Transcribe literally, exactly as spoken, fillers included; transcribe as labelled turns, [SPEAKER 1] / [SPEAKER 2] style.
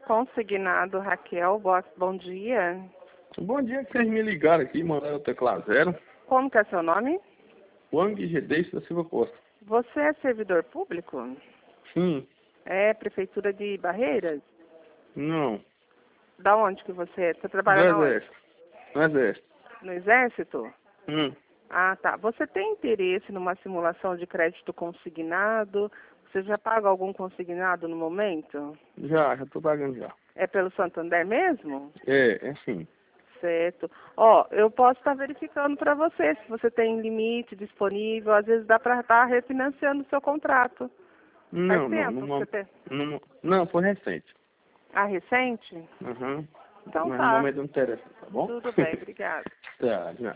[SPEAKER 1] Consignado Raquel, boa- bom dia.
[SPEAKER 2] Bom dia, que vocês me ligaram aqui, mandaram o teclado zero.
[SPEAKER 1] Como que é seu nome?
[SPEAKER 2] Wang Gedeice da Silva Costa.
[SPEAKER 1] Você é servidor público?
[SPEAKER 2] Sim.
[SPEAKER 1] É Prefeitura de Barreiras?
[SPEAKER 2] Não.
[SPEAKER 1] Da onde que você é? Você
[SPEAKER 2] Do
[SPEAKER 1] trabalha na onde?
[SPEAKER 2] Exército. No Exército.
[SPEAKER 1] No Exército?
[SPEAKER 2] Hum.
[SPEAKER 1] Ah, tá. Você tem interesse numa simulação de crédito consignado? Você já paga algum consignado no momento?
[SPEAKER 2] Já, já tô pagando já.
[SPEAKER 1] É pelo Santander mesmo?
[SPEAKER 2] É, é sim.
[SPEAKER 1] Certo. Ó, eu posso estar verificando para você se você tem limite disponível. Às vezes dá para estar refinanciando o seu contrato. Faz
[SPEAKER 2] Não, não,
[SPEAKER 1] tempo
[SPEAKER 2] não,
[SPEAKER 1] que
[SPEAKER 2] não,
[SPEAKER 1] você tem?
[SPEAKER 2] não, não, foi recente.
[SPEAKER 1] Ah, recente?
[SPEAKER 2] Uhum.
[SPEAKER 1] Então
[SPEAKER 2] Mas no
[SPEAKER 1] tá.
[SPEAKER 2] momento não interessa, tá bom?
[SPEAKER 1] Tudo bem, obrigada.
[SPEAKER 2] Tá, já.